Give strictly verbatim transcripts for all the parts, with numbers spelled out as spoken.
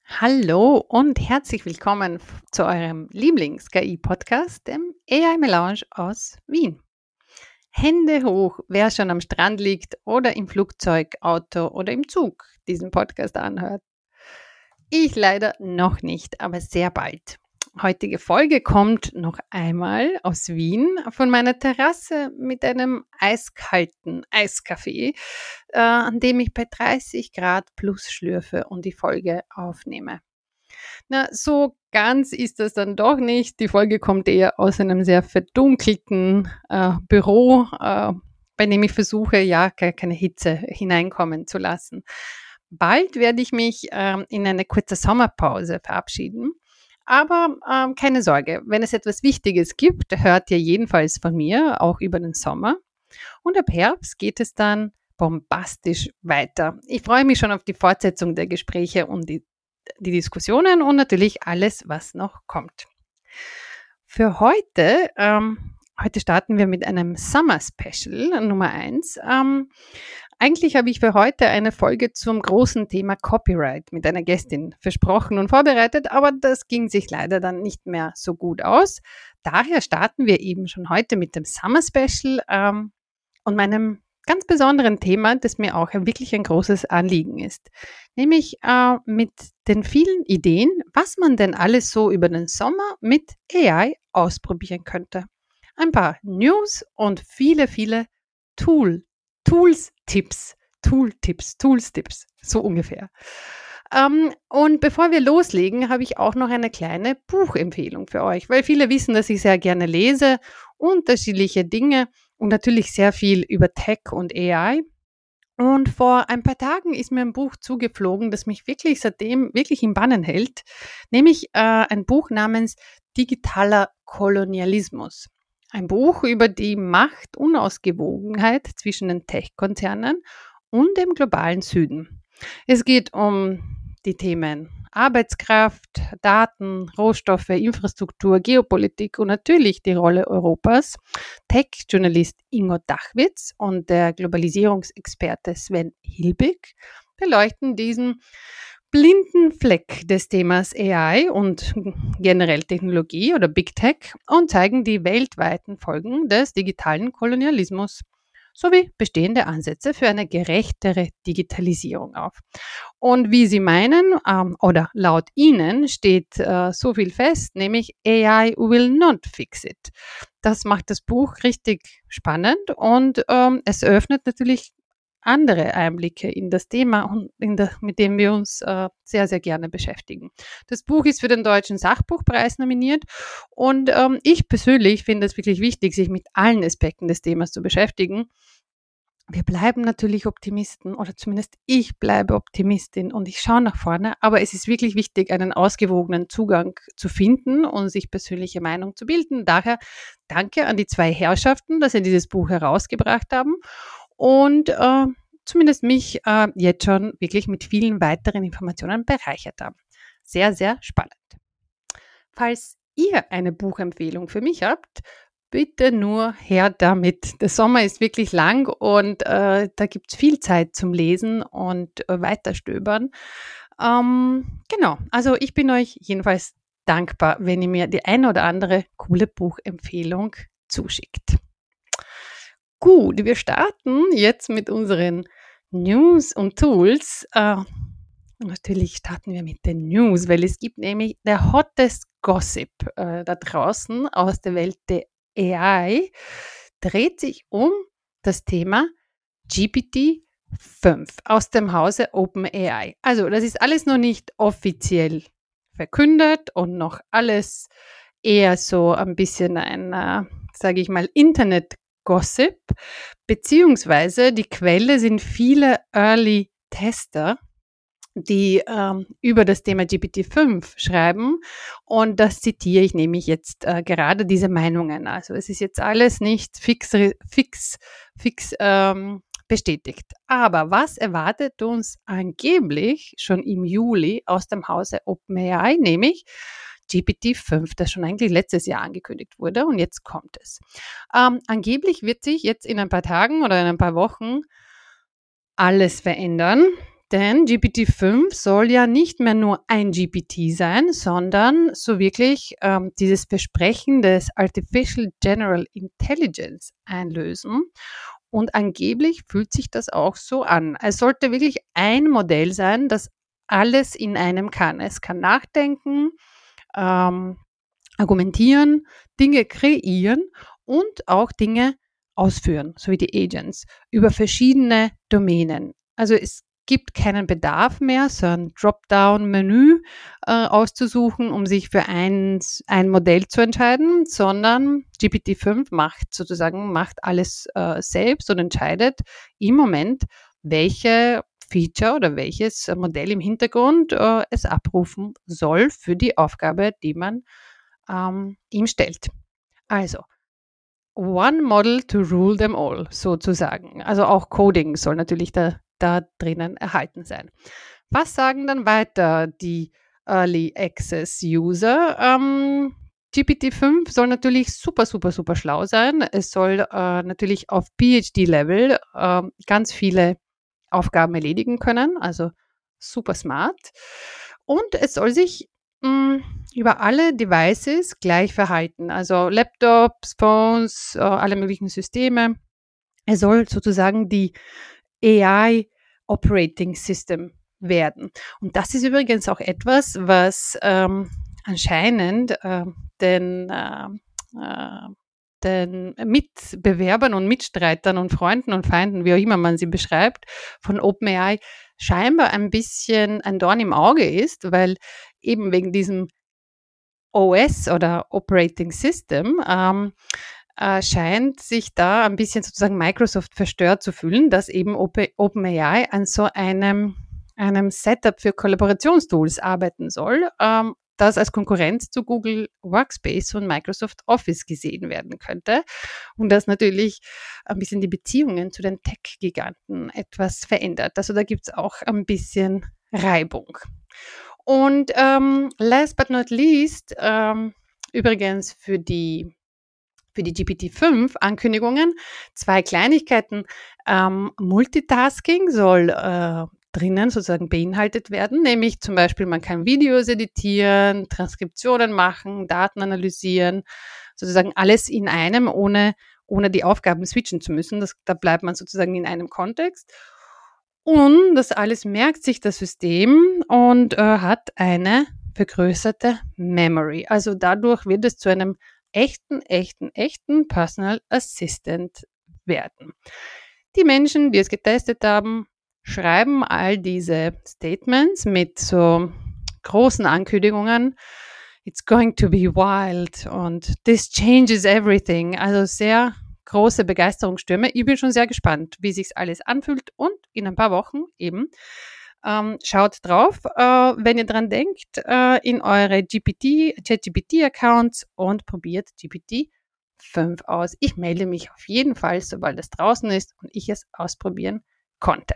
Hallo und herzlich willkommen f- zu eurem Lieblings-K I-Podcast, dem A I Melange aus Wien. Hände hoch, wer schon am Strand liegt oder im Flugzeug, Auto oder im Zug diesen Podcast anhört. Ich leider noch nicht, aber sehr bald. Heutige Folge kommt noch einmal aus Wien von meiner Terrasse mit einem eiskalten Eiskaffee, äh, an dem ich bei dreißig Grad plus schlürfe und die Folge aufnehme. Na, so ganz ist das dann doch nicht. Die Folge kommt eher aus einem sehr verdunkelten äh, Büro, äh, bei dem ich versuche, ja, ke- keine Hitze hineinkommen zu lassen. Bald werde ich mich ähm, in eine kurze Sommerpause verabschieden. Aber ähm, keine Sorge, wenn es etwas Wichtiges gibt, hört ihr jedenfalls von mir, auch über den Sommer. Und ab Herbst geht es dann bombastisch weiter. Ich freue mich schon auf die Fortsetzung der Gespräche und die die Diskussionen und natürlich alles, was noch kommt. Für heute, ähm, heute starten wir mit einem Summer Special Nummer eins. Ähm, eigentlich habe ich für heute eine Folge zum großen Thema Copyright mit einer Gästin versprochen und vorbereitet, aber das ging sich leider dann nicht mehr so gut aus. Daher starten wir eben schon heute mit dem Summer Special ähm, und meinem ganz besonderen Thema, das mir auch ein, wirklich ein großes Anliegen ist, nämlich äh, mit den vielen Ideen, was man denn alles so über den Sommer mit A I ausprobieren könnte. Ein paar News und viele, viele Tool, Tools, Tipps, Tool-Tipps, Tools-Tipps, so ungefähr. Ähm, und bevor wir loslegen, habe ich auch noch eine kleine Buchempfehlung für euch, weil viele wissen, dass ich sehr gerne lese, unterschiedliche Dinge und natürlich sehr viel über Tech und A I. Und vor ein paar Tagen ist mir ein Buch zugeflogen, das mich wirklich seitdem wirklich im Bannen hält, nämlich äh, ein Buch namens Digitaler Kolonialismus. Ein Buch über die Machtunausgewogenheit zwischen den Tech-Konzernen und dem globalen Süden. Es geht um die Themen Arbeitskraft, Daten, Rohstoffe, Infrastruktur, Geopolitik und natürlich die Rolle Europas. Tech-Journalist Ingo Dachwitz und der Globalisierungsexperte Sven Hilbig beleuchten diesen blinden Fleck des Themas A I und generell Technologie oder Big Tech und zeigen die weltweiten Folgen des digitalen Kolonialismus sowie bestehende Ansätze für eine gerechtere Digitalisierung auf. Und wie Sie meinen, ähm, oder laut Ihnen steht äh, so viel fest, nämlich A I will not fix it. Das macht das Buch richtig spannend und ähm, es eröffnet natürlich andere Einblicke in das Thema, und in der, mit dem wir uns äh, sehr, sehr gerne beschäftigen. Das Buch ist für den Deutschen Sachbuchpreis nominiert und ähm, ich persönlich finde es wirklich wichtig, sich mit allen Aspekten des Themas zu beschäftigen. Wir bleiben natürlich Optimisten oder zumindest ich bleibe Optimistin und ich schaue nach vorne, aber es ist wirklich wichtig, einen ausgewogenen Zugang zu finden und sich persönliche Meinung zu bilden. Daher danke an die zwei Herrschaften, dass sie dieses Buch herausgebracht haben und äh, zumindest mich äh, jetzt schon wirklich mit vielen weiteren Informationen bereichert haben. Sehr, sehr spannend. Falls ihr eine Buchempfehlung für mich habt, bitte nur her damit. Der Sommer ist wirklich lang und äh, da gibt es viel Zeit zum Lesen und äh, Weiterstöbern. Ähm, genau, also ich bin euch jedenfalls dankbar, wenn ihr mir die eine oder andere coole Buchempfehlung zuschickt. Gut, wir starten jetzt mit unseren News und Tools. Äh, natürlich starten wir mit den News, weil es gibt nämlich der hottest Gossip äh, da draußen aus der Welt der A I, dreht sich um das Thema G P T fünf aus dem Hause OpenAI. Also das ist alles noch nicht offiziell verkündet und noch alles eher so ein bisschen ein, äh, sage ich mal, Internet-Gossip, beziehungsweise die Quelle sind viele Early-Tester, die ähm, über das Thema G P T fünf schreiben und das zitiere ich nämlich jetzt äh, gerade diese Meinungen. Also es ist jetzt alles nicht fix, fix, fix ähm, bestätigt. Aber was erwartet uns angeblich schon im Juli aus dem Hause OpenAI, nämlich G P T fünf, das schon eigentlich letztes Jahr angekündigt wurde und jetzt kommt es. Ähm, angeblich wird sich jetzt in ein paar Tagen oder in ein paar Wochen alles verändern. Denn G P T fünf soll ja nicht mehr nur ein G P T sein, sondern so wirklich ähm, dieses Versprechen des Artificial General Intelligence einlösen. Und angeblich fühlt sich das auch so an. Es sollte wirklich ein Modell sein, das alles in einem kann. Es kann nachdenken, ähm, argumentieren, Dinge kreieren und auch Dinge ausführen, so wie die Agents, über verschiedene Domänen. Also es gibt keinen Bedarf mehr, so ein Dropdown-Menü äh, auszusuchen, um sich für ein, ein Modell zu entscheiden, sondern G P T fünf macht sozusagen macht alles äh, selbst und entscheidet im Moment, welche Feature oder welches Modell im Hintergrund äh, es abrufen soll für die Aufgabe, die man ähm, ihm stellt. Also, one model to rule them all, sozusagen. Also auch Coding soll natürlich da, da drinnen erhalten sein. Was sagen dann weiter die Early Access User? Ähm, G P T fünf soll natürlich super, super, super schlau sein. Es soll äh, natürlich auf P H D-Level äh, ganz viele Aufgaben erledigen können, also super smart. Und es soll sich mh, über alle Devices gleich verhalten, also Laptops, Phones, äh, alle möglichen Systeme. Es soll sozusagen die A I Operating System werden. Und das ist übrigens auch etwas, was ähm, anscheinend äh, den, äh, äh, den Mitbewerbern und Mitstreitern und Freunden und Feinden, wie auch immer man sie beschreibt, von OpenAI scheinbar ein bisschen ein Dorn im Auge ist, weil eben wegen diesem O S oder Operating System ähm, äh, scheint sich da ein bisschen sozusagen Microsoft verstört zu fühlen, dass eben OpenAI an so einem, einem Setup für Kollaborationstools arbeiten soll, ähm, das als Konkurrenz zu Google Workspace und Microsoft Office gesehen werden könnte und das natürlich ein bisschen die Beziehungen zu den Tech-Giganten etwas verändert. Also da gibt es auch ein bisschen Reibung. Und ähm, last but not least, ähm, übrigens für die, für die G P T fünf Ankündigungen, zwei Kleinigkeiten. Ähm, Multitasking soll äh, drinnen sozusagen beinhaltet werden, nämlich zum Beispiel man kann Videos editieren, Transkriptionen machen, Daten analysieren, sozusagen alles in einem, ohne, ohne die Aufgaben switchen zu müssen. Das, da bleibt man sozusagen in einem Kontext. Und das alles merkt sich das System und äh, hat eine vergrößerte Memory. Also dadurch wird es zu einem echten, echten, echten Personal Assistant werden. Die Menschen, die es getestet haben, schreiben all diese Statements mit so großen Ankündigungen. It's going to be wild und this changes everything. Also sehr große Begeisterungsstürme. Ich bin schon sehr gespannt, wie sich alles anfühlt und in ein paar Wochen eben. Ähm, schaut drauf, äh, wenn ihr dran denkt, äh, in eure G P T, ChatGPT-Accounts und probiert G P T fünf aus. Ich melde mich auf jeden Fall, sobald es draußen ist und ich es ausprobieren konnte.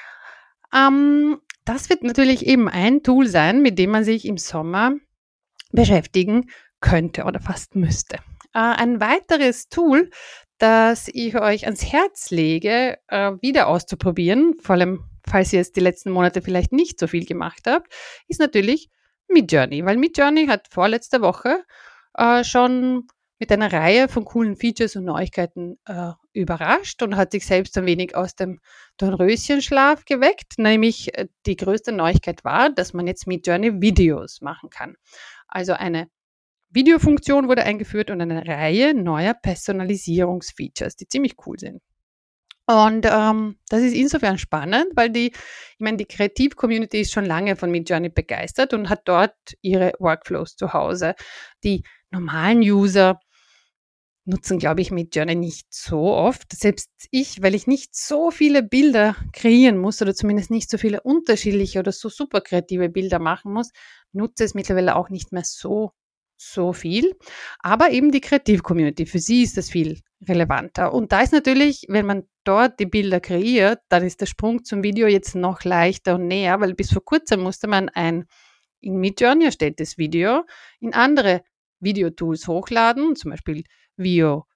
Ähm, das wird natürlich eben ein Tool sein, mit dem man sich im Sommer beschäftigen könnte oder fast müsste. Äh, ein weiteres Tool, das ich euch ans Herz lege, äh, wieder auszuprobieren, vor allem falls ihr es die letzten Monate vielleicht nicht so viel gemacht habt, ist natürlich Midjourney, weil Midjourney hat vorletzte Woche äh, schon mit einer Reihe von coolen Features und Neuigkeiten äh, überrascht und hat sich selbst ein wenig aus dem Dornröschenschlaf geweckt. Nämlich äh, die größte Neuigkeit war, dass man jetzt Midjourney Videos machen kann. Also eine Videofunktion wurde eingeführt und eine Reihe neuer Personalisierungsfeatures, die ziemlich cool sind. Und ähm, das ist insofern spannend, weil die, ich meine, die Kreativ-Community ist schon lange von Midjourney begeistert und hat dort ihre Workflows zu Hause. Die normalen User nutzen, glaube ich, Midjourney nicht so oft. Selbst ich, weil ich nicht so viele Bilder kreieren muss oder zumindest nicht so viele unterschiedliche oder so super kreative Bilder machen muss, nutze es mittlerweile auch nicht mehr so so viel, aber eben die Kreativ-Community, für sie ist das viel relevanter. Und da ist natürlich, wenn man dort die Bilder kreiert, dann ist der Sprung zum Video jetzt noch leichter und näher, weil bis vor kurzem musste man ein in Midjourney erstelltes Video in andere Videotools hochladen, zum Beispiel Veo,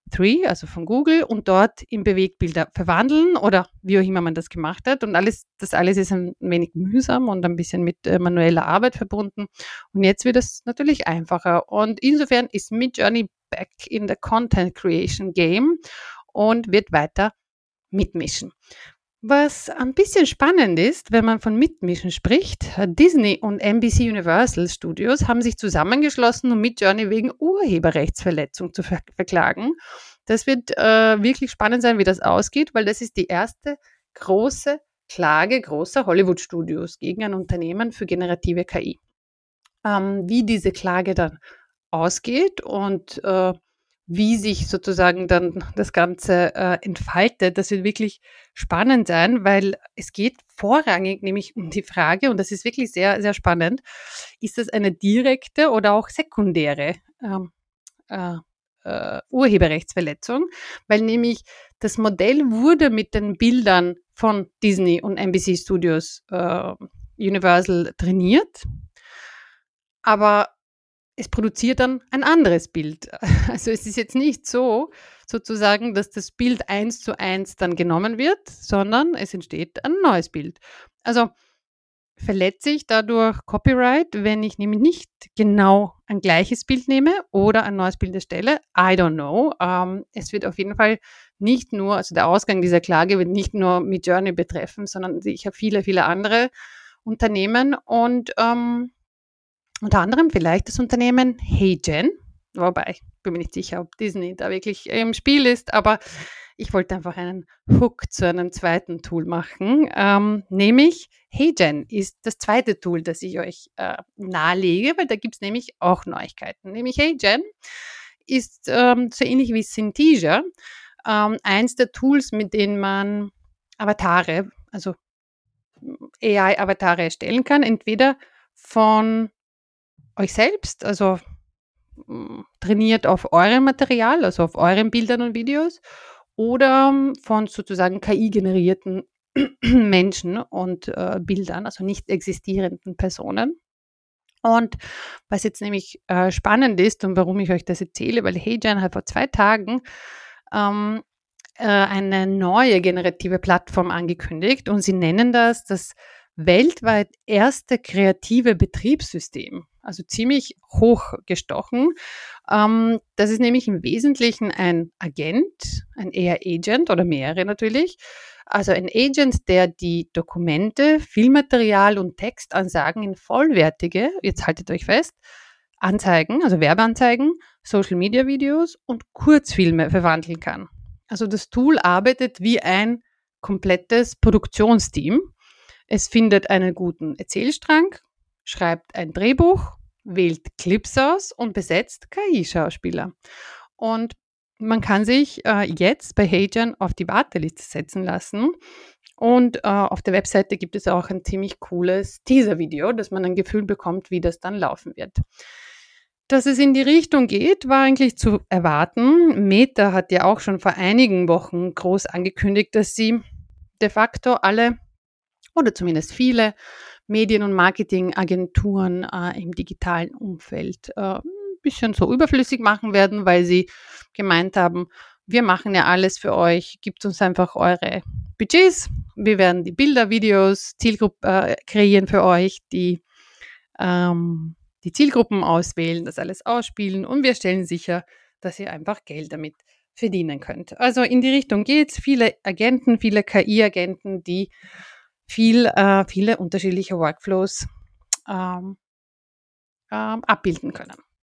drei, also von Google, und dort in Bewegtbilder verwandeln oder wie auch immer man das gemacht hat. Und alles, das alles ist ein wenig mühsam und ein bisschen mit äh, manueller Arbeit verbunden. Und jetzt wird es natürlich einfacher. Und insofern ist Midjourney back in the Content Creation Game und wird weiter mitmischen. Was ein bisschen spannend ist, wenn man von Mitmischen spricht, Disney und N B C Universal Studios haben sich zusammengeschlossen, um Midjourney wegen Urheberrechtsverletzung zu ver- verklagen. Das wird äh, wirklich spannend sein, wie das ausgeht, weil das ist die erste große Klage großer Hollywood-Studios gegen ein Unternehmen für generative K I. Ähm, wie diese Klage dann ausgeht und äh, wie sich sozusagen dann das Ganze äh, entfaltet, das wird wirklich spannend sein, weil es geht vorrangig nämlich um die Frage, und das ist wirklich sehr, sehr spannend, ist das eine direkte oder auch sekundäre ähm, äh, äh, Urheberrechtsverletzung, weil nämlich das Modell wurde mit den Bildern von Disney und N B C Studios äh, Universal trainiert, aber es produziert dann ein anderes Bild. Also es ist jetzt nicht so, sozusagen, dass das Bild eins zu eins dann genommen wird, sondern es entsteht ein neues Bild. Also verletze ich dadurch Copyright, wenn ich nämlich nicht genau ein gleiches Bild nehme oder ein neues Bild erstelle? I don't know. Ähm, es wird auf jeden Fall nicht nur, also der Ausgang dieser Klage wird nicht nur Midjourney betreffen, sondern sicher viele, viele andere Unternehmen und ähm, unter anderem vielleicht das Unternehmen HeyGen, wobei ich bin mir nicht sicher, ob Disney da wirklich im Spiel ist, aber ich wollte einfach einen Hook zu einem zweiten Tool machen, ähm, nämlich HeyGen ist das zweite Tool, das ich euch äh, nahelege, weil da gibt es nämlich auch Neuigkeiten. Nämlich HeyGen ist ähm, so ähnlich wie Synthesia ähm, eins der Tools, mit denen man Avatare, also A I-Avatare erstellen kann, entweder von euch selbst, also mh, trainiert auf eurem Material, also auf euren Bildern und Videos, oder ähm, von sozusagen K I-generierten Menschen und äh, Bildern, also nicht existierenden Personen. Und was jetzt nämlich äh, spannend ist und warum ich euch das erzähle, weil HeyGen hat vor zwei Tagen ähm, äh, eine neue generative Plattform angekündigt und sie nennen das das weltweit erste kreative Betriebssystem, also ziemlich hochgestochen. Ähm, das ist nämlich im Wesentlichen ein Agent, ein A I-Agent oder mehrere natürlich, also ein Agent, der die Dokumente, Filmmaterial und Textansagen in vollwertige, jetzt haltet euch fest, Anzeigen, also Werbeanzeigen, Social-Media-Videos und Kurzfilme verwandeln kann. Also das Tool arbeitet wie ein komplettes Produktionsteam. Es findet einen guten Erzählstrang, schreibt ein Drehbuch, wählt Clips aus und besetzt K I-Schauspieler. Und man kann sich äh, jetzt bei HeyGen auf die Warteliste setzen lassen. Und äh, auf der Webseite gibt es auch ein ziemlich cooles Teaser-Video, dass man ein Gefühl bekommt, wie das dann laufen wird. Dass es in die Richtung geht, war eigentlich zu erwarten. Meta hat ja auch schon vor einigen Wochen groß angekündigt, dass sie de facto alle oder zumindest viele Medien- und Marketingagenturen äh, im digitalen Umfeld äh, ein bisschen so überflüssig machen werden, weil sie gemeint haben, wir machen ja alles für euch, gebt uns einfach eure Budgets, wir werden die Bilder, Videos, Zielgruppen äh, kreieren für euch, die ähm, die Zielgruppen auswählen, das alles ausspielen und wir stellen sicher, dass ihr einfach Geld damit verdienen könnt. Also in die Richtung geht's. Viele Agenten, viele K I-Agenten, die viel, äh, viele unterschiedliche Workflows ähm, ähm, abbilden können.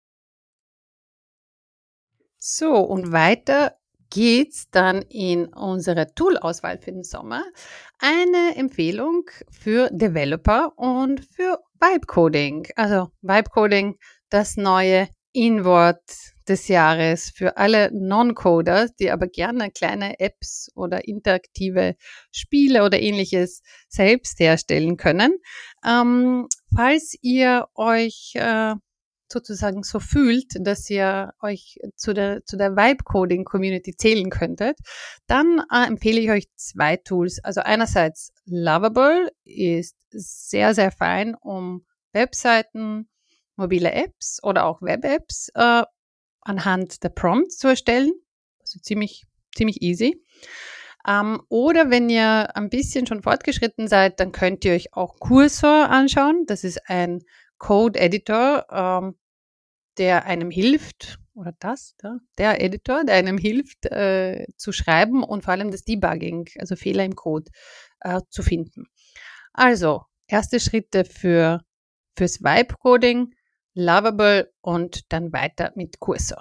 So, und weiter geht's dann in unserer Tool-Auswahl für den Sommer. Eine Empfehlung für Developer und für Vibe-Coding. Also Vibe-Coding, das neue In-Wort des Jahres für alle Non-Coder, die aber gerne kleine Apps oder interaktive Spiele oder ähnliches selbst herstellen können. Ähm, falls ihr euch äh, sozusagen so fühlt, dass ihr euch zu der, zu der Vibe-Coding-Community zählen könntet, dann äh, empfehle ich euch zwei Tools. Also einerseits Lovable ist sehr, sehr fein, um Webseiten, mobile Apps oder auch Web-Apps äh, anhand der Prompts zu erstellen. Also ziemlich, ziemlich easy. Ähm, oder wenn ihr ein bisschen schon fortgeschritten seid, dann könnt ihr euch auch Cursor anschauen. Das ist ein Code-Editor, ähm, der einem hilft, oder das, der, der Editor, der einem hilft, äh, zu schreiben und vor allem das Debugging, also Fehler im Code, äh, zu finden. Also, erste Schritte für, fürs Vibe-Coding, Lovable und dann weiter mit Cursor.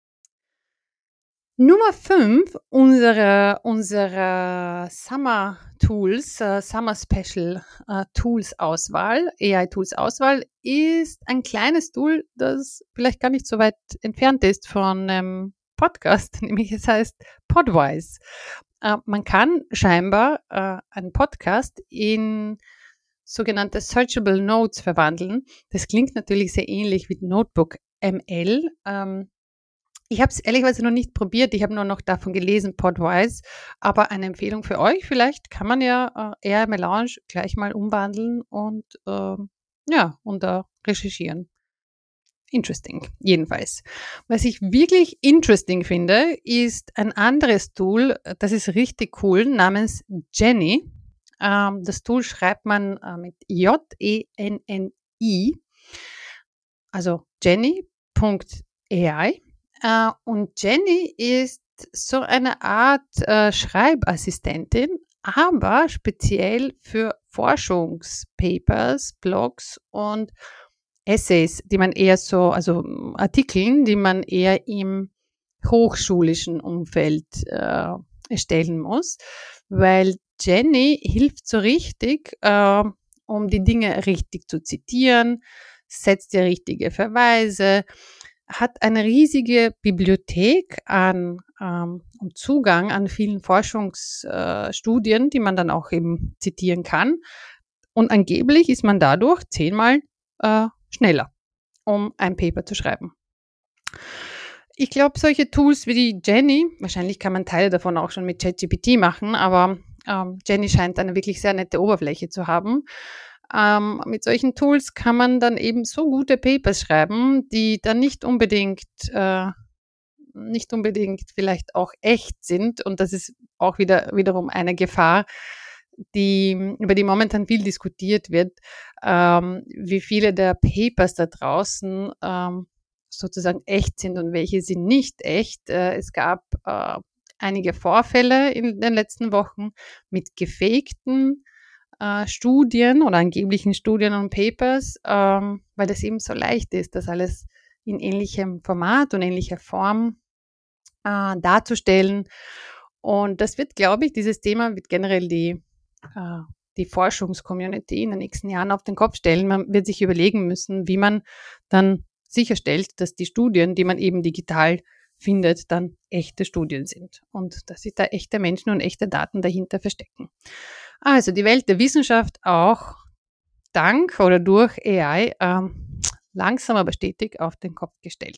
Nummer fünf unserer, unserer Summer Tools, uh, Summer Special uh, Tools Auswahl, A I Tools Auswahl, ist ein kleines Tool, das vielleicht gar nicht so weit entfernt ist von einem Podcast, nämlich es heißt Podwise. Uh, man kann scheinbar uh, einen Podcast in sogenannte Searchable Notes verwandeln. Das klingt natürlich sehr ähnlich wie Notebook M L. Um, Ich habe es ehrlicherweise noch nicht probiert, ich habe nur noch davon gelesen, Podwise, aber eine Empfehlung für euch, vielleicht kann man ja äh, A I Melange gleich mal umwandeln und äh, ja, und da recherchieren. Interesting, jedenfalls. Was ich wirklich interesting finde, ist ein anderes Tool, das ist richtig cool, namens Jenny. Ähm, das Tool schreibt man äh, mit J E N N I, also jenny Punkt A I. Uh, und Jenny ist so eine Art äh, Schreibassistentin, aber speziell für Forschungspapers, Blogs und Essays, die man eher so, also Artikeln, die man eher im hochschulischen Umfeld äh, erstellen muss, weil Jenny hilft so richtig, äh, um die Dinge richtig zu zitieren, setzt die richtige Verweise, hat eine riesige Bibliothek an ähm, und Zugang an vielen Forschungsstudien, äh, die man dann auch eben zitieren kann. Und angeblich ist man dadurch zehnmal äh, schneller, um ein Paper zu schreiben. Ich glaube, solche Tools wie die Jenny, wahrscheinlich kann man Teile davon auch schon mit ChatGPT machen, aber ähm, Jenny scheint eine wirklich sehr nette Oberfläche zu haben. Ähm, mit solchen Tools kann man dann eben so gute Papers schreiben, die dann nicht unbedingt, äh, nicht unbedingt vielleicht auch echt sind. Und das ist auch wieder wiederum eine Gefahr, die, über die momentan viel diskutiert wird, ähm, wie viele der Papers da draußen ähm, sozusagen echt sind und welche sind nicht echt. Äh, es gab äh, einige Vorfälle in den letzten Wochen mit gefakten Äh, Studien oder angeblichen Studien und Papers, ähm, weil das eben so leicht ist, das alles in ähnlichem Format und ähnlicher Form äh, darzustellen. Und das wird, glaube ich, dieses Thema wird generell die, äh, die Forschungscommunity in den nächsten Jahren auf den Kopf stellen. Man wird sich überlegen müssen, wie man dann sicherstellt, dass die Studien, die man eben digital findet, dann echte Studien sind und dass sich da echte Menschen und echte Daten dahinter verstecken. Also die Welt der Wissenschaft auch dank oder durch A I ähm, langsam aber stetig auf den Kopf gestellt.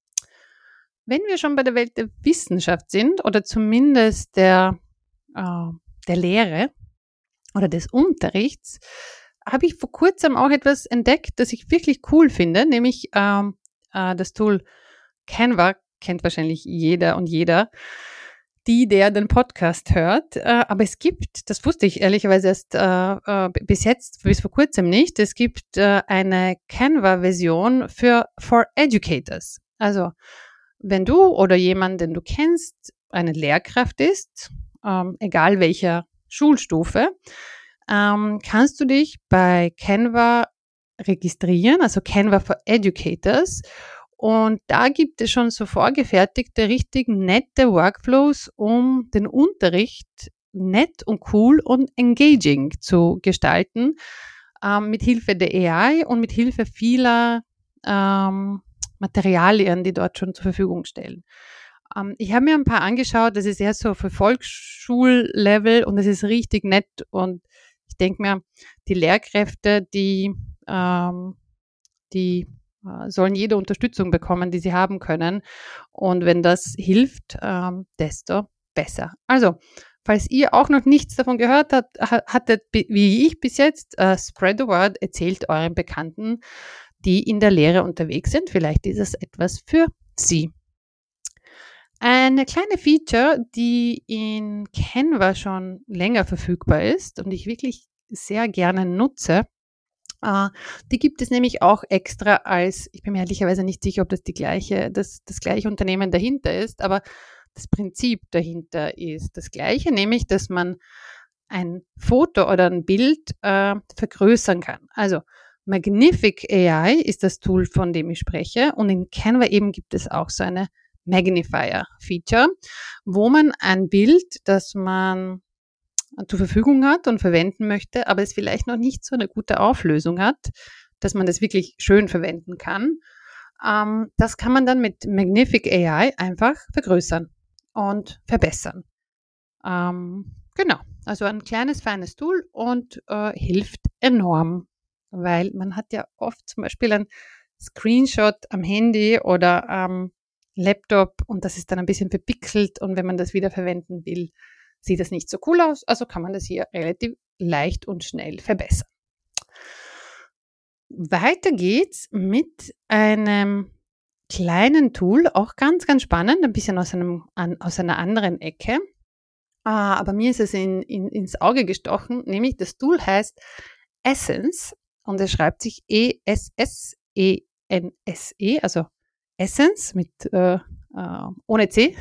Wenn wir schon bei der Welt der Wissenschaft sind oder zumindest der, äh, der Lehre oder des Unterrichts, habe ich vor kurzem auch etwas entdeckt, das ich wirklich cool finde, nämlich ähm, äh, das Tool Canva, kennt wahrscheinlich jeder und jeder, die, der den Podcast hört. Äh, aber es gibt, das wusste ich ehrlicherweise erst äh, äh, bis jetzt, bis vor kurzem nicht, es gibt äh, eine Canva-Version für For Educators. Also wenn du oder jemand, den du kennst, eine Lehrkraft ist, ähm, egal welcher Schulstufe, ähm, kannst du dich bei Canva registrieren, also Canva for Educators. Und da gibt es schon so vorgefertigte, richtig nette Workflows, um den Unterricht nett und cool und engaging zu gestalten, ähm, mit Hilfe der A I und mit Hilfe vieler ähm, Materialien, die dort schon zur Verfügung stellen. Ähm, ich habe mir ein paar angeschaut, das ist eher so für Volksschullevel und das ist richtig nett und ich denke mir, die Lehrkräfte, die, ähm, die sollen jede Unterstützung bekommen, die sie haben können. Und wenn das hilft, ähm, desto besser. Also, falls ihr auch noch nichts davon gehört habt, hattet, wie ich bis jetzt, uh, spread the word, erzählt euren Bekannten, die in der Lehre unterwegs sind. Vielleicht ist es etwas für sie. Eine kleine Feature, die in Canva schon länger verfügbar ist und ich wirklich sehr gerne nutze, äh, die gibt es nämlich auch extra als, ich bin mir ehrlicherweise nicht sicher, ob das die gleiche, das, das gleiche Unternehmen dahinter ist, aber das Prinzip dahinter ist das gleiche, nämlich, dass man ein Foto oder ein Bild äh, vergrößern kann. Also Magnific A I ist das Tool, von dem ich spreche, und in Canva eben gibt es auch so eine Magnifier-Feature, wo man ein Bild, das man zur Verfügung hat und verwenden möchte, aber es vielleicht noch nicht so eine gute Auflösung hat, dass man das wirklich schön verwenden kann. Ähm, das kann man dann mit Magnific A I einfach vergrößern und verbessern. Ähm, genau, also ein kleines, feines Tool und äh, hilft enorm, weil man hat ja oft zum Beispiel ein Screenshot am Handy oder am Laptop und das ist dann ein bisschen verpixelt und wenn man das wieder verwenden will, sieht das nicht so cool aus, also kann man das hier relativ leicht und schnell verbessern. Weiter geht's mit einem kleinen Tool, auch ganz, ganz spannend, ein bisschen aus, einem, an, aus einer anderen Ecke. Ah, aber mir ist es in, in, ins Auge gestochen, nämlich das Tool heißt Essence und es schreibt sich E S S E N S E, also Essence mit äh, äh, ohne C.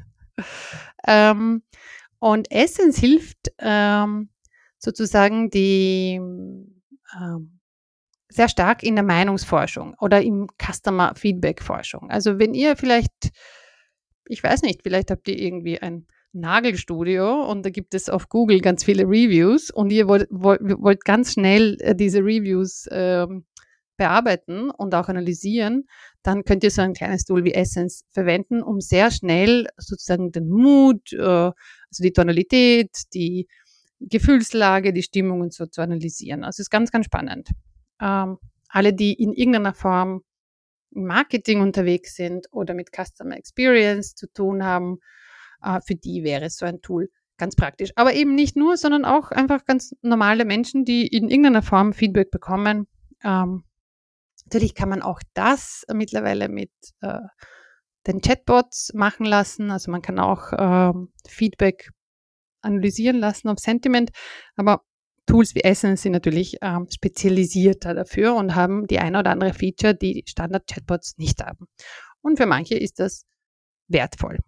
ähm, und Essence hilft ähm, sozusagen die ähm, sehr stark in der Meinungsforschung oder im Customer Feedback Forschung. Also wenn ihr vielleicht, ich weiß nicht, vielleicht habt ihr irgendwie ein Nagelstudio und da gibt es auf Google ganz viele Reviews und ihr wollt, wollt, wollt ganz schnell äh, diese Reviews ähm, bearbeiten und auch analysieren, dann könnt ihr so ein kleines Tool wie Essence verwenden, um sehr schnell sozusagen den Mood, äh, also die Tonalität, die Gefühlslage, die Stimmung und so zu analysieren. Also es ist ganz, ganz spannend. Ähm, alle, die in irgendeiner Form im Marketing unterwegs sind oder mit Customer Experience zu tun haben, äh, für die wäre so ein Tool ganz praktisch. Aber eben nicht nur, sondern auch einfach ganz normale Menschen, die in irgendeiner Form Feedback bekommen. Ähm, natürlich kann man auch das mittlerweile mit äh, den Chatbots machen lassen. Also man kann auch ähm, Feedback analysieren lassen auf Sentiment, aber Tools wie Essence sind natürlich ähm, spezialisierter dafür und haben die eine oder andere Feature, die Standard-Chatbots nicht haben. Und für manche ist das wertvoll.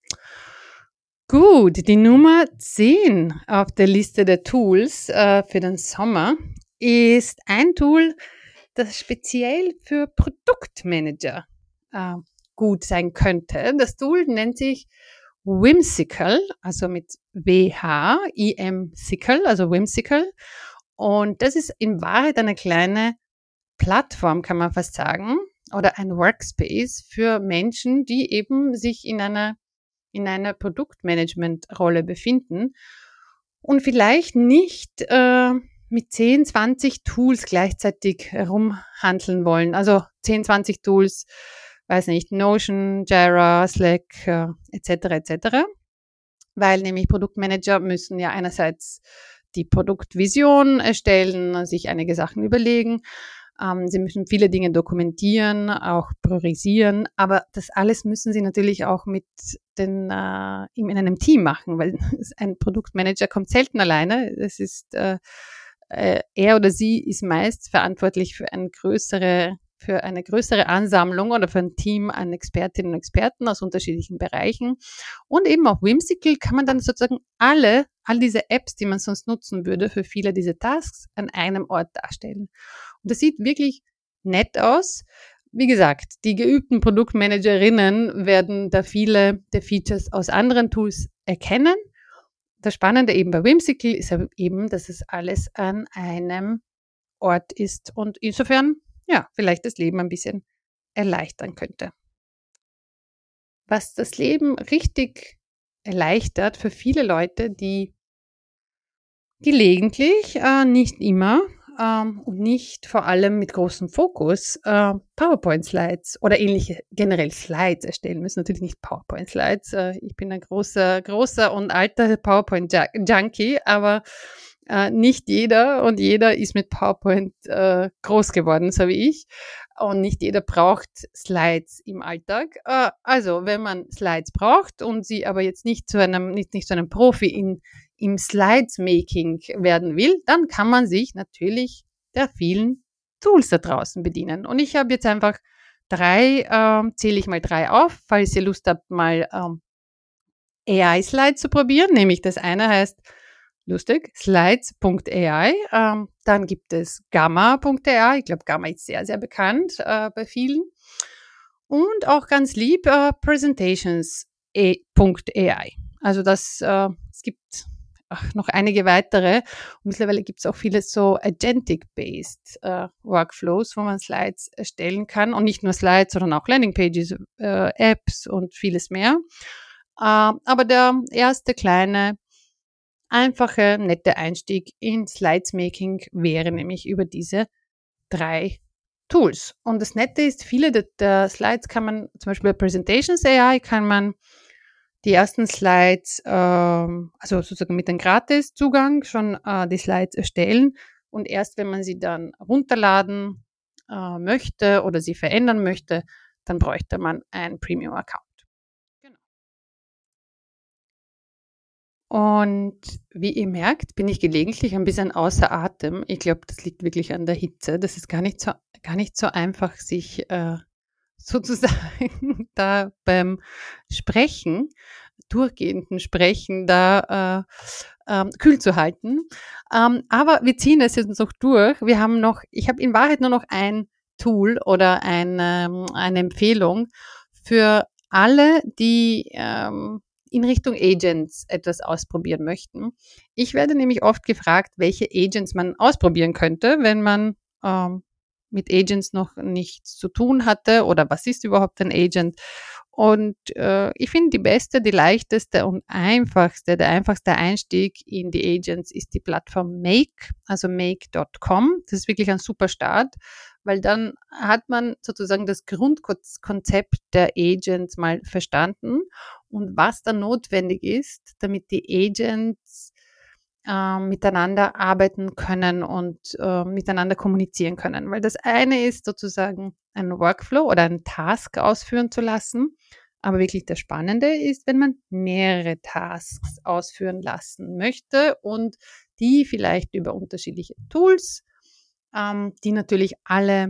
Gut, die Nummer zehn auf der Liste der Tools äh, für den Sommer ist ein Tool, das speziell für Produktmanager äh, gut sein könnte. Das Tool nennt sich Whimsical, also mit W H I M Sical, also Whimsical. Und das ist in Wahrheit eine kleine Plattform, kann man fast sagen, oder ein Workspace für Menschen, die eben sich in einer, in einer Produktmanagement-Rolle befinden und vielleicht nicht äh, mit zehn, zwanzig Tools gleichzeitig herumhandeln wollen. Also zehn, zwanzig Tools, weiß nicht, Notion, Jira, Slack, äh, et cetera et cetera. Weil nämlich Produktmanager müssen ja einerseits die Produktvision erstellen, sich einige Sachen überlegen. Ähm, sie müssen viele Dinge dokumentieren, auch priorisieren, aber das alles müssen sie natürlich auch mit den, äh, in einem Team machen, weil ein Produktmanager kommt selten alleine. Es ist, äh, äh, er oder sie ist meist verantwortlich für eine größere für eine größere Ansammlung oder für ein Team an Expertinnen und Experten aus unterschiedlichen Bereichen. Und eben auf Whimsical kann man dann sozusagen alle, all diese Apps, die man sonst nutzen würde für viele dieser Tasks, an einem Ort darstellen. Und das sieht wirklich nett aus. Wie gesagt, die geübten Produktmanagerinnen werden da viele der Features aus anderen Tools erkennen. Das Spannende eben bei Whimsical ist eben, dass es alles an einem Ort ist und insofern ja, vielleicht das Leben ein bisschen erleichtern könnte. Was das Leben richtig erleichtert für viele Leute, die gelegentlich, äh, nicht immer ähm, und nicht vor allem mit großem Fokus äh, PowerPoint-Slides oder ähnliche generell Slides erstellen müssen. Natürlich nicht PowerPoint-Slides. Äh, ich bin ein großer, großer und alter PowerPoint-Junkie, aber Äh, nicht jeder und jeder ist mit PowerPoint äh, groß geworden, so wie ich. und nicht jeder braucht Slides im Alltag. Äh, also, wenn man Slides braucht und sie aber jetzt nicht zu einem, nicht, nicht zu einem Profi in, im Slides-Making werden will, dann kann man sich natürlich der vielen Tools da draußen bedienen. Und ich habe jetzt einfach drei, äh, zähle ich mal drei auf, falls ihr Lust habt, mal ähm, A I-Slides zu probieren. Nämlich das eine heißt, lustig, slides Punkt A I. Ähm, dann gibt es gamma Punkt A I. Ich glaube, Gamma ist sehr, sehr bekannt äh, bei vielen. Und auch ganz lieb, äh, Presentations Punkt A I. Also das, äh, es gibt ach, noch einige weitere. Und mittlerweile gibt es auch viele so Agentic-based äh, Workflows, wo man Slides erstellen kann. Und nicht nur Slides, sondern auch Landingpages, äh, Apps und vieles mehr. Äh, aber der erste kleine, einfache, nette Einstieg in Slides-Making wäre nämlich über diese drei Tools. Und das Nette ist, viele der, der Slides kann man, zum Beispiel bei Presentations A I, kann man die ersten Slides, ähm, also sozusagen mit einem Gratis-Zugang schon äh, die Slides erstellen. Und erst wenn man sie dann runterladen äh, möchte oder sie verändern möchte, dann bräuchte man einen Premium-Account. Genau. Und wie ihr merkt, bin ich gelegentlich ein bisschen außer Atem. Ich glaube, das liegt wirklich an der Hitze. Das ist gar nicht so, gar nicht so einfach, sich äh, sozusagen da beim Sprechen, durchgehenden Sprechen, da äh, ähm, kühl zu halten. Ähm, aber wir ziehen es jetzt noch durch. Wir haben noch, ich habe in Wahrheit nur noch ein Tool oder eine, eine Empfehlung für alle, die ähm, in Richtung Agents etwas ausprobieren möchten. Ich werde nämlich oft gefragt, welche Agents man ausprobieren könnte, wenn man ähm, mit Agents noch nichts zu tun hatte oder was ist überhaupt ein Agent. Und äh, ich finde, die beste, die leichteste und einfachste, der einfachste Einstieg in die Agents ist die Plattform Make, also make Punkt com. Das ist wirklich ein super Start, weil dann hat man sozusagen das Grundkonzept der Agents mal verstanden und was dann notwendig ist, damit die Agents äh, miteinander arbeiten können und äh, miteinander kommunizieren können. Weil das eine ist sozusagen ein Workflow oder einen Task ausführen zu lassen. Aber wirklich das Spannende ist, wenn man mehrere Tasks ausführen lassen möchte und die vielleicht über unterschiedliche Tools, ähm, die natürlich alle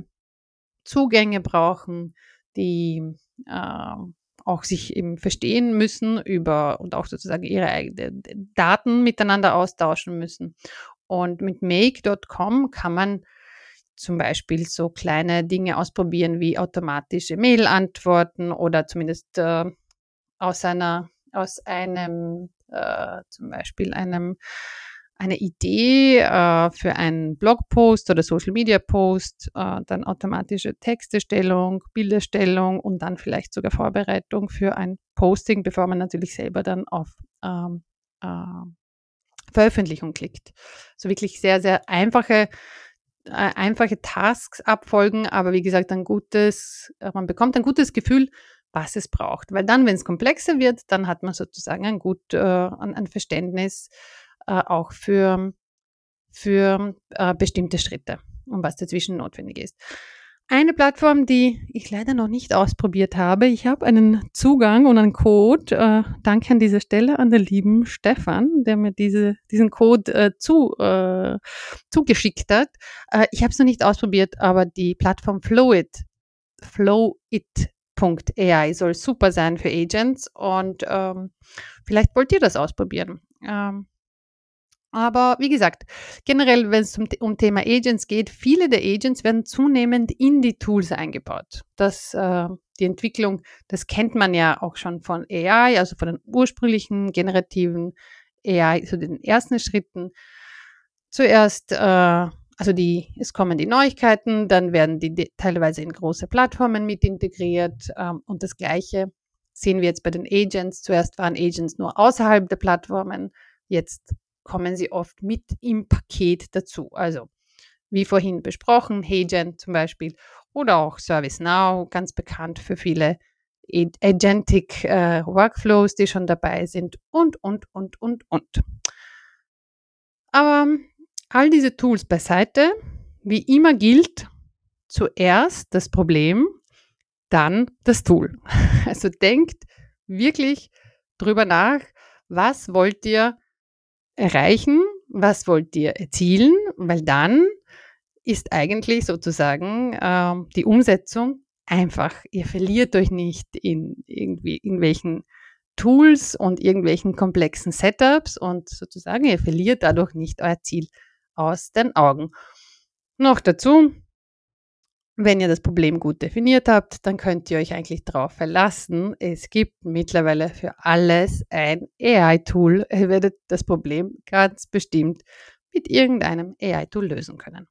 Zugänge brauchen, die äh, auch sich eben verstehen müssen über und auch sozusagen ihre eigenen Daten miteinander austauschen müssen. Und mit make Punkt com kann man zum Beispiel so kleine Dinge ausprobieren wie automatische Mail-Antworten oder zumindest äh, aus einer, aus einem, äh, zum Beispiel einem, eine Idee äh, für einen Blogpost oder Social Media Post, äh, dann automatische Textestellung, Bilderstellung und dann vielleicht sogar Vorbereitung für ein Posting, bevor man natürlich selber dann auf ähm, äh, Veröffentlichung klickt. So wirklich sehr, sehr einfache einfache Tasks abfolgen, aber wie gesagt, ein gutes, man bekommt ein gutes Gefühl, was es braucht. Weil dann, wenn es komplexer wird, dann hat man sozusagen ein gut, äh, ein, ein Verständnis äh, auch für, für äh, bestimmte Schritte und was dazwischen notwendig ist. Eine Plattform, die ich leider noch nicht ausprobiert habe, ich habe einen Zugang und einen Code, äh, danke an dieser Stelle an den lieben Stefan, der mir diese, diesen Code äh, zu, äh, zugeschickt hat. Äh, ich habe es noch nicht ausprobiert, aber die Plattform Flowit, flowit Punkt A I soll super sein für Agents und ähm, vielleicht wollt ihr das ausprobieren. Ähm, Aber wie gesagt, generell, wenn es um, um Thema Agents geht, viele der Agents werden zunehmend in die Tools eingebaut. Das, äh, die Entwicklung, das kennt man ja auch schon von A I, also von den ursprünglichen generativen A I, zu den ersten Schritten. Zuerst, äh, also die, es kommen die Neuigkeiten, dann werden die de- teilweise in große Plattformen mit integriert ähm, und das Gleiche sehen wir jetzt bei den Agents. Zuerst waren Agents nur außerhalb der Plattformen, jetzt kommen sie oft mit im Paket dazu. Also wie vorhin besprochen, HeyGen zum Beispiel oder auch ServiceNow, ganz bekannt für viele Agentic äh, Workflows, die schon dabei sind und, und, und, und, und. Aber all diese Tools beiseite, wie immer gilt, zuerst das Problem, dann das Tool. Also denkt wirklich drüber nach, was wollt ihr erreichen, was wollt ihr erzielen, weil dann ist eigentlich sozusagen äh, die Umsetzung einfach. Ihr verliert euch nicht in irgendwie irgendwelchen Tools und irgendwelchen komplexen Setups und sozusagen ihr verliert dadurch nicht euer Ziel aus den Augen. Noch dazu, wenn ihr das Problem gut definiert habt, dann könnt ihr euch eigentlich darauf verlassen. Es gibt mittlerweile für alles ein A I-Tool. Ihr werdet das Problem ganz bestimmt mit irgendeinem A I-Tool lösen können.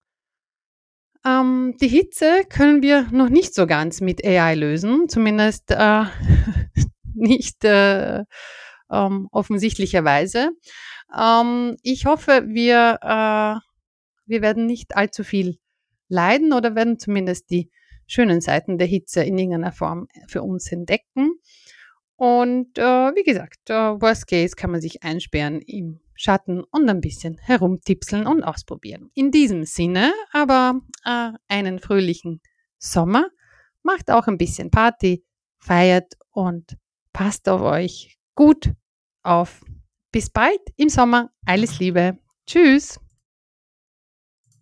Ähm, die Hitze können wir noch nicht so ganz mit A I lösen, zumindest äh, nicht äh, ähm, offensichtlicherweise. Ähm, ich hoffe, wir, äh, wir werden nicht allzu viel leiden oder werden zumindest die schönen Seiten der Hitze in irgendeiner Form für uns entdecken. Und äh, wie gesagt, äh, Worst Case kann man sich einsperren im Schatten und ein bisschen herumtipseln und ausprobieren. In diesem Sinne aber äh, einen fröhlichen Sommer, macht auch ein bisschen Party, feiert und passt auf euch gut auf. Bis bald im Sommer. Alles Liebe. Tschüss.